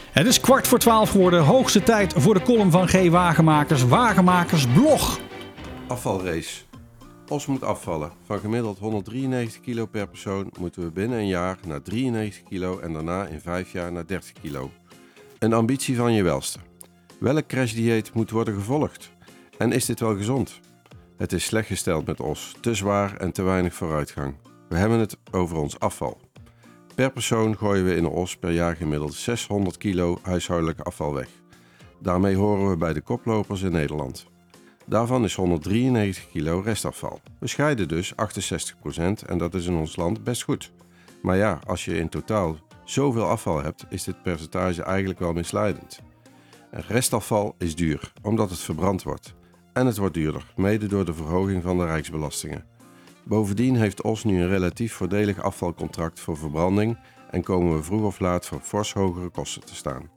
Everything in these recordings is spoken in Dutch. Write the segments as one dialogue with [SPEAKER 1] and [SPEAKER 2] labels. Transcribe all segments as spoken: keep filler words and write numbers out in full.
[SPEAKER 1] Het is kwart voor twaalf geworden. Hoogste tijd voor de column van G. Wagenmakers. Wagenmakers blog.
[SPEAKER 2] Afvalrace. Os moet afvallen. Van gemiddeld honderddrieënnegentig kilo per persoon moeten we binnen een jaar naar drieënnegentig kilo en daarna in vijf jaar naar dertig kilo. Een ambitie van je welste. Welk crashdieet moet worden gevolgd? En is dit wel gezond? Het is slecht gesteld met Os. Te zwaar en te weinig vooruitgang. We hebben het over ons afval. Per persoon gooien we in de Os per jaar gemiddeld zeshonderd kilo huishoudelijk afval weg. Daarmee horen we bij de koplopers in Nederland. Daarvan is honderddrieënnegentig kilo restafval. We scheiden dus achtenzestig procent en dat is in ons land best goed. Maar ja, als je in totaal zoveel afval hebt, is dit percentage eigenlijk wel misleidend. En restafval is duur, omdat het verbrand wordt. En het wordt duurder, mede door de verhoging van de rijksbelastingen. Bovendien heeft Os nu een relatief voordelig afvalcontract voor verbranding en komen we vroeg of laat voor fors hogere kosten te staan.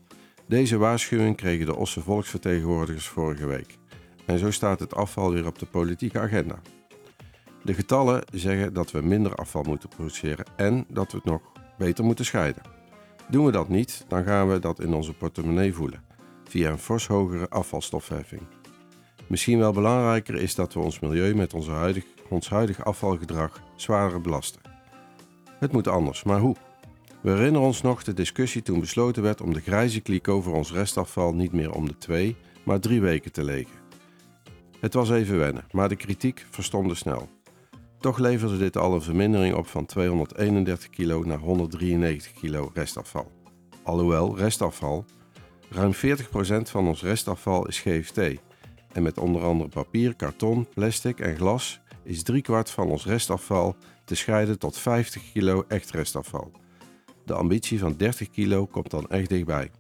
[SPEAKER 2] Deze waarschuwing kregen de Osse volksvertegenwoordigers vorige week. En zo staat het afval weer op de politieke agenda. De getallen zeggen dat we minder afval moeten produceren en dat we het nog beter moeten scheiden. Doen we dat niet, dan gaan we dat in onze portemonnee voelen, via een fors hogere afvalstofheffing. Misschien wel belangrijker is dat we ons milieu met onze huidig, ons huidige afvalgedrag zwaarder belasten. Het moet anders, maar hoe? We herinneren ons nog de discussie toen besloten werd om de grijze kliko voor ons restafval niet meer om de twee, maar drie weken te legen. Het was even wennen, maar de kritiek verstomde snel. Toch leverde dit al een vermindering op van tweehonderdeenendertig kilo naar honderddrieënnegentig kilo restafval. Alhoewel restafval, ruim veertig procent van ons restafval is G F T. En met onder andere papier, karton, plastic en glas is driekwart van ons restafval te scheiden tot vijftig kilo echt restafval. De ambitie van dertig kilo komt dan echt dichtbij.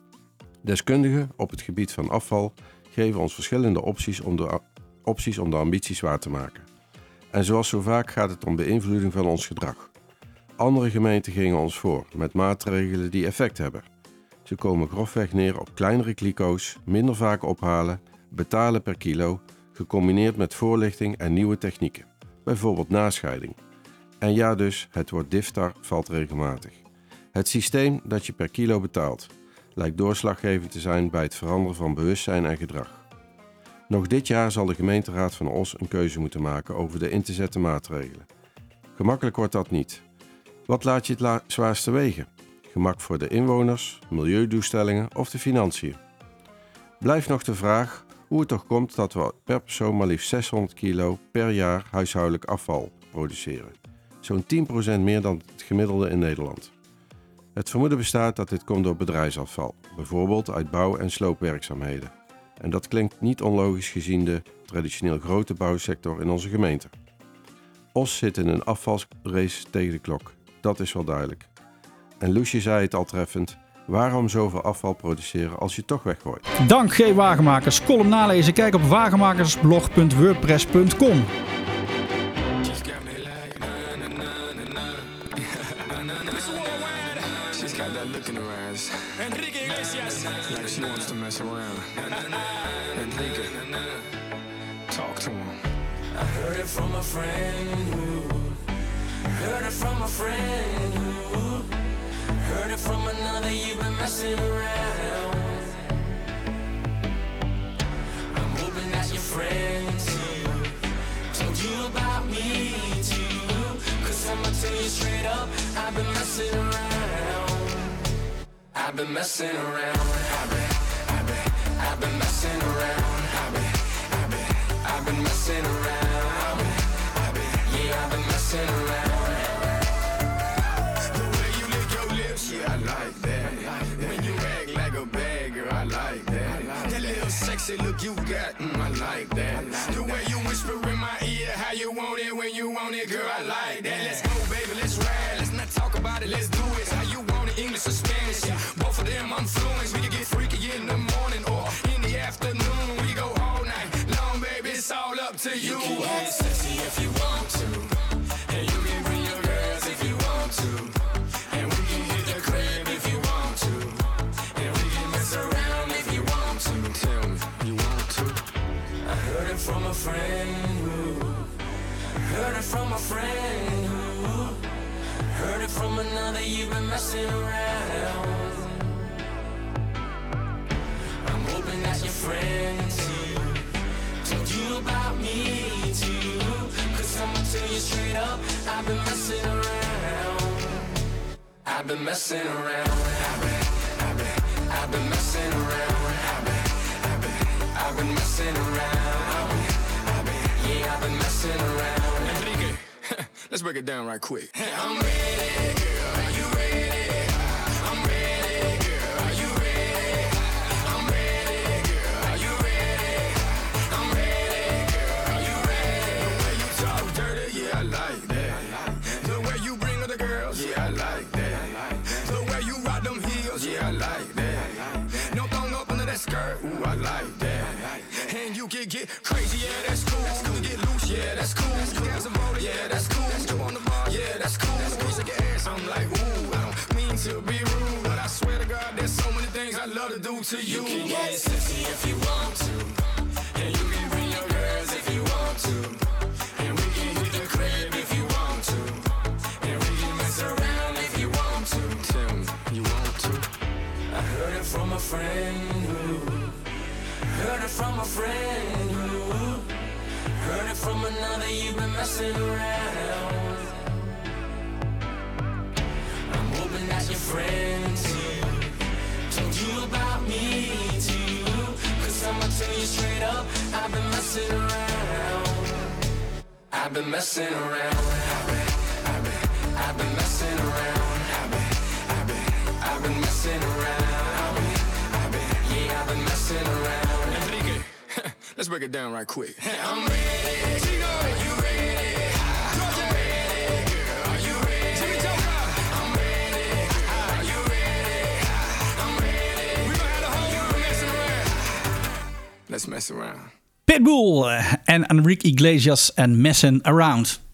[SPEAKER 2] Deskundigen op het gebied van afval geven ons verschillende opties om de, opties om de ambities waar te maken. En zoals zo vaak gaat het om beïnvloeding van ons gedrag. Andere gemeenten gingen ons voor met maatregelen die effect hebben. Ze komen grofweg neer op kleinere kliko's, minder vaak ophalen, betalen per kilo, gecombineerd met voorlichting en nieuwe technieken, bijvoorbeeld nascheiding. En ja dus, het woord diftar valt regelmatig. Het systeem dat je per kilo betaalt, lijkt doorslaggevend te zijn bij het veranderen van bewustzijn en gedrag. Nog dit jaar zal de gemeenteraad van Os een keuze moeten maken over de in te zetten maatregelen. Gemakkelijk wordt dat niet. Wat laat je het la- zwaarste wegen? Gemak voor de inwoners, milieudoelstellingen of de financiën? Blijft nog de vraag hoe het toch komt dat we per persoon maar liefst zeshonderd kilo per jaar huishoudelijk afval produceren. Zo'n tien procent meer dan het gemiddelde in Nederland. Het vermoeden bestaat dat dit komt door bedrijfsafval, bijvoorbeeld uit bouw- en sloopwerkzaamheden. En dat klinkt niet onlogisch gezien de traditioneel grote bouwsector in onze gemeente. Os zit in een afvalrace tegen de klok, dat is wel duidelijk. En Loesje zei het al treffend, waarom zoveel afval produceren als je toch weggooit?
[SPEAKER 1] Dank G. Wagenmakers. Column nalezen. Kijk op wagenmakersblog punt wordpress punt com.
[SPEAKER 3] Enrique Iglesias. Like she wants to mess around. Enrique, talk to him. I heard it from a friend who heard it from a friend who heard it from another. You've been messing around. I'm hoping that your friend too told you about me too. Cause I'ma tell you straight up, I've been messing around. I've been messing around. I've been, I've been, I've been messing around. I've been, I've been, I've been messing around. I've been, I've been, yeah, I've been messing around. The way you lick your lips, yeah, I like that. When you act like a bad girl, I like that. That little sexy look you got, mm, I like that. The way you whisper in my ear, how you want it when you want it, girl, I like that. Let's go, baby, let's ride. Let's not talk about it, let's do it. How you want it, English or Spanish? Yeah. Both of them I'm fluent. We can get freaky in the morning or in the afternoon. We go all night long, baby. It's all up to you. You can get sexy if you want to, and you can bring your girls if you want to, and we can hit the crib if you want to, and we can mess around if you want to. Tell me you want to. I heard it from a friend who heard it from a friend who heard it from another. You've been messing around. I've been messing around. I've been, I've been, I've been messing around. I've been, I've been, I've been messing around. I've been, I've been, yeah, I've been messing around.
[SPEAKER 4] Enrique, let's break it down right quick.
[SPEAKER 3] I'm ready, girl. Are you ready? I'm ready, girl. Are you ready? I'm ready, girl. Are you ready? I'm ready, girl. Are you ready?
[SPEAKER 4] The way you talk dirty, yeah, I like that. The way you bring other girls, yeah, I like that. The way you rock them heels, yeah, I like that. No thong up under that skirt, ooh, I like that. And you can get crazy, yeah, that's cool. You get loose, yeah, that's cool. You got some motor, yeah, that's cool. Jump on the bar, yeah, that's cool. Squeeze like your ass, I'm like, ooh, I don't mean to be rude, but I swear to God, there's so many things I love to do to you.
[SPEAKER 3] You can get sexy if you want to, and you can bring your girls if you want to, and we can hit the crib if you want to, and we can mess around if you want to.
[SPEAKER 4] Tell me, you want to?
[SPEAKER 3] I heard it from a friend who, heard it from a friend who, heard it from another, you've been messing around. I'm hoping that your friends too told you about me too, cause I'ma tell you straight up, I've been messing around. I've been messing around. I've been, I've been, I've been messing around. I've been, I've been, I've been messing around. I've been, I've been, yeah, I've been messing around.
[SPEAKER 4] Enrique, let's break it down right quick.
[SPEAKER 3] I'm ready, Gino, are you ready? I'm ready, girl, are you ready?
[SPEAKER 4] Jimmy Joker,
[SPEAKER 3] I'm ready, are you ready? I'm ready,
[SPEAKER 4] we gon' have the whole world messing around. Let's mess around.
[SPEAKER 1] Pitbull en Enrique Iglesias en Messin' Around.